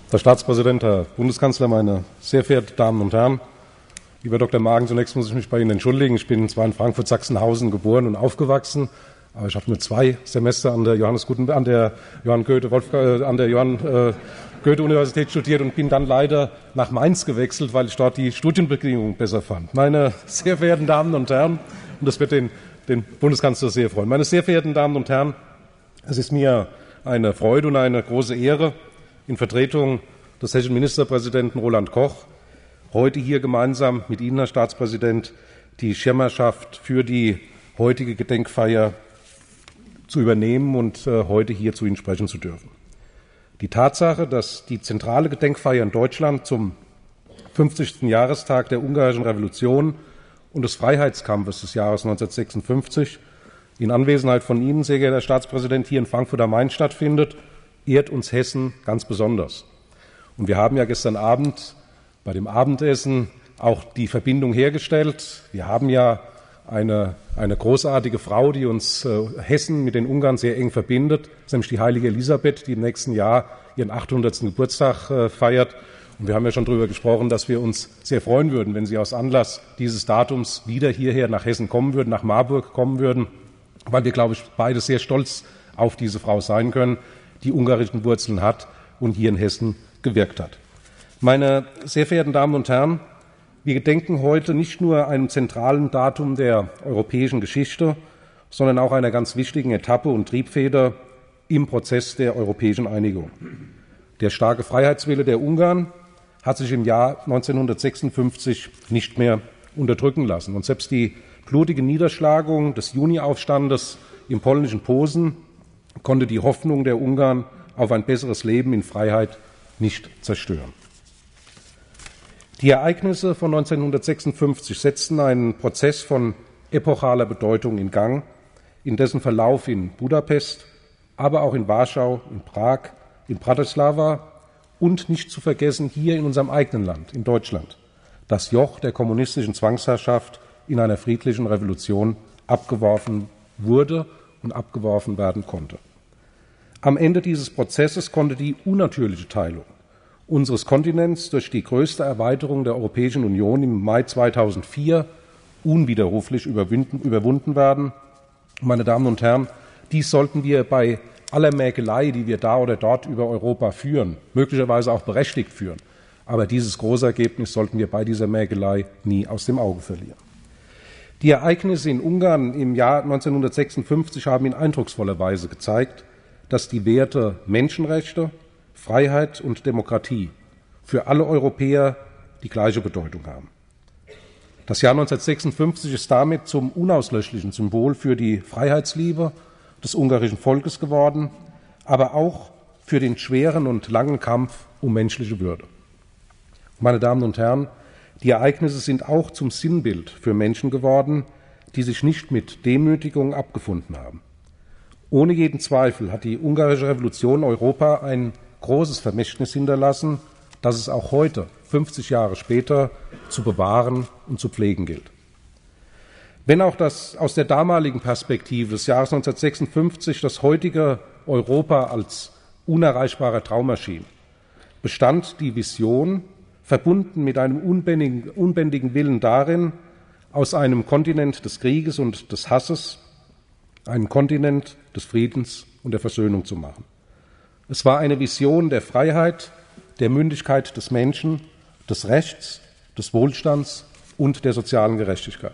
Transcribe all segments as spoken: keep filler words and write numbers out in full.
Herr Staatspräsident, Herr Bundeskanzler, meine sehr verehrten Damen und Herren! Lieber Doktor Maagen, zunächst muss ich mich bei Ihnen entschuldigen. Ich bin zwar in Frankfurt-Sachsenhausen geboren und aufgewachsen, aber ich habe nur zwei Semester an der Johannes Gutenberg, an der Johann Goethe, Wolfgang, an der Johann äh, Goethe-Universität studiert und bin dann leider nach Mainz gewechselt, weil ich dort die Studienbedingungen besser fand. Meine sehr verehrten Damen und Herren, und das wird den, den Bundeskanzler sehr freuen, meine sehr verehrten Damen und Herren, es ist mir eine Freude und eine große Ehre, in Vertretung des hessischen Ministerpräsidenten Roland Koch heute hier gemeinsam mit Ihnen, Herr Staatspräsident, die Schirmherrschaft für die heutige Gedenkfeier zu übernehmen und äh, heute hier zu Ihnen sprechen zu dürfen. Die Tatsache, dass die zentrale Gedenkfeier in Deutschland zum fünfzigsten Jahrestag der Ungarischen Revolution und des Freiheitskampfes des Jahres neunzehnhundertsechsundfünfzig in Anwesenheit von Ihnen, sehr geehrter Herr Staatspräsident, hier in Frankfurt am Main stattfindet, ehrt uns Hessen ganz besonders. Und wir haben ja gestern Abend bei dem Abendessen auch die Verbindung hergestellt. Wir haben ja eine, eine großartige Frau, die uns äh, Hessen mit den Ungarn sehr eng verbindet, nämlich die heilige Elisabeth, die im nächsten Jahr ihren achthundertsten Geburtstag äh, feiert. Und wir haben ja schon darüber gesprochen, dass wir uns sehr freuen würden, wenn Sie aus Anlass dieses Datums wieder hierher nach Hessen kommen würden, nach Marburg kommen würden, weil wir, glaube ich, beide sehr stolz auf diese Frau sein können, die ungarischen Wurzeln hat und hier in Hessen gewirkt hat. Meine sehr verehrten Damen und Herren, wir gedenken heute nicht nur einem zentralen Datum der europäischen Geschichte, sondern auch einer ganz wichtigen Etappe und Triebfeder im Prozess der europäischen Einigung. Der starke Freiheitswille der Ungarn hat sich im Jahr neunzehnhundertsechsundfünfzig nicht mehr unterdrücken lassen. Und selbst die blutige Niederschlagung des Juniaufstandes im polnischen Posen konnte die Hoffnung der Ungarn auf ein besseres Leben in Freiheit nicht zerstören. Die Ereignisse von neunzehnhundertsechsundfünfzig setzten einen Prozess von epochaler Bedeutung in Gang, in dessen Verlauf in Budapest, aber auch in Warschau, in Prag, in Bratislava und nicht zu vergessen hier in unserem eigenen Land, in Deutschland, das Joch der kommunistischen Zwangsherrschaft in einer friedlichen Revolution abgeworfen wurde und abgeworfen werden konnte. Am Ende dieses Prozesses konnte die unnatürliche Teilung unseres Kontinents durch die größte Erweiterung der Europäischen Union im Mai zweitausendvier unwiderruflich überwunden werden. Meine Damen und Herren, dies sollten wir bei aller Mäkelei, die wir da oder dort über Europa führen, möglicherweise auch berechtigt führen. Aber dieses Großergebnis sollten wir bei dieser Mäkelei nie aus dem Auge verlieren. Die Ereignisse in Ungarn im Jahr neunzehnhundertsechsundfünfzig haben in eindrucksvoller Weise gezeigt, dass die Werte Menschenrechte, Freiheit und Demokratie für alle Europäer die gleiche Bedeutung haben. Das Jahr neunzehnhundertsechsundfünfzig ist damit zum unauslöschlichen Symbol für die Freiheitsliebe des ungarischen Volkes geworden, aber auch für den schweren und langen Kampf um menschliche Würde. Meine Damen und Herren, die Ereignisse sind auch zum Sinnbild für Menschen geworden, die sich nicht mit Demütigung abgefunden haben. Ohne jeden Zweifel hat die ungarische Revolution Europa ein großes Vermächtnis hinterlassen, das es auch heute, fünfzig Jahre später, zu bewahren und zu pflegen gilt. Wenn auch das aus der damaligen Perspektive des Jahres neunzehnhundertsechsundfünfzig das heutige Europa als unerreichbarer Traum erschien, bestand die Vision, verbunden mit einem unbändigen, unbändigen Willen darin, aus einem Kontinent des Krieges und des Hasses einen Kontinent des Friedens und der Versöhnung zu machen. Es war eine Vision der Freiheit, der Mündigkeit des Menschen, des Rechts, des Wohlstands und der sozialen Gerechtigkeit.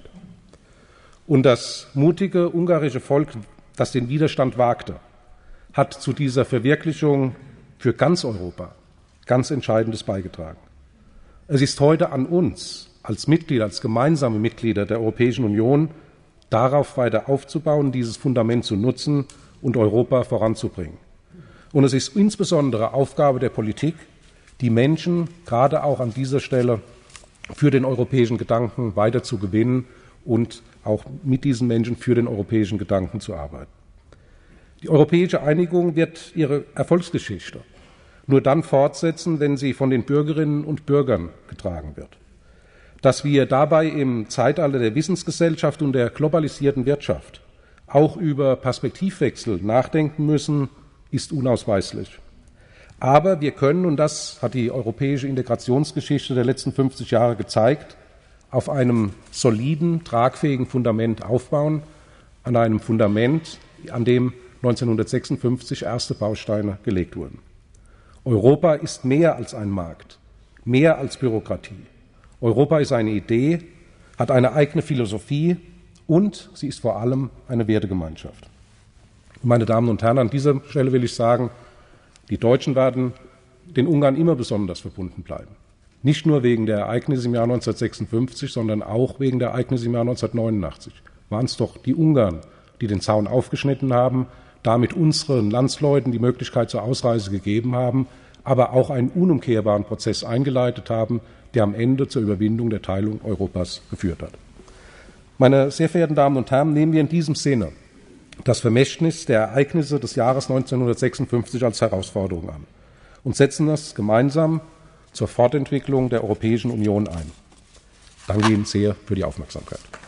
Und das mutige ungarische Volk, das den Widerstand wagte, hat zu dieser Verwirklichung für ganz Europa ganz Entscheidendes beigetragen. Es ist heute an uns, als Mitglieder, als gemeinsame Mitglieder der Europäischen Union, darauf weiter aufzubauen, dieses Fundament zu nutzen und Europa voranzubringen. Und es ist insbesondere Aufgabe der Politik, die Menschen gerade auch an dieser Stelle für den europäischen Gedanken weiter zu gewinnen und auch mit diesen Menschen für den europäischen Gedanken zu arbeiten. Die europäische Einigung wird ihre Erfolgsgeschichte nur dann fortsetzen, wenn sie von den Bürgerinnen und Bürgern getragen wird. Dass wir dabei im Zeitalter der Wissensgesellschaft und der globalisierten Wirtschaft auch über Perspektivwechsel nachdenken müssen, ist unausweichlich. Aber wir können, und das hat die europäische Integrationsgeschichte der letzten fünfzig Jahre gezeigt, auf einem soliden, tragfähigen Fundament aufbauen, an einem Fundament, an dem neunzehnhundertsechsundfünfzig erste Bausteine gelegt wurden. Europa ist mehr als ein Markt, mehr als Bürokratie. Europa ist eine Idee, hat eine eigene Philosophie und sie ist vor allem eine Wertegemeinschaft. Meine Damen und Herren, an dieser Stelle will ich sagen, die Deutschen werden den Ungarn immer besonders verbunden bleiben. Nicht nur wegen der Ereignisse im Jahr neunzehnhundertsechsundfünfzig, sondern auch wegen der Ereignisse im Jahr neunzehnhundertneunundachtzig. Waren es doch die Ungarn, die den Zaun aufgeschnitten haben, damit unseren Landsleuten die Möglichkeit zur Ausreise gegeben haben, aber auch einen unumkehrbaren Prozess eingeleitet haben, der am Ende zur Überwindung der Teilung Europas geführt hat. Meine sehr verehrten Damen und Herren, nehmen wir in diesem Sinne das Vermächtnis der Ereignisse des Jahres neunzehnhundertsechsundfünfzig als Herausforderung an und setzen das gemeinsam zur Fortentwicklung der Europäischen Union ein. Ich danke Ihnen sehr für die Aufmerksamkeit.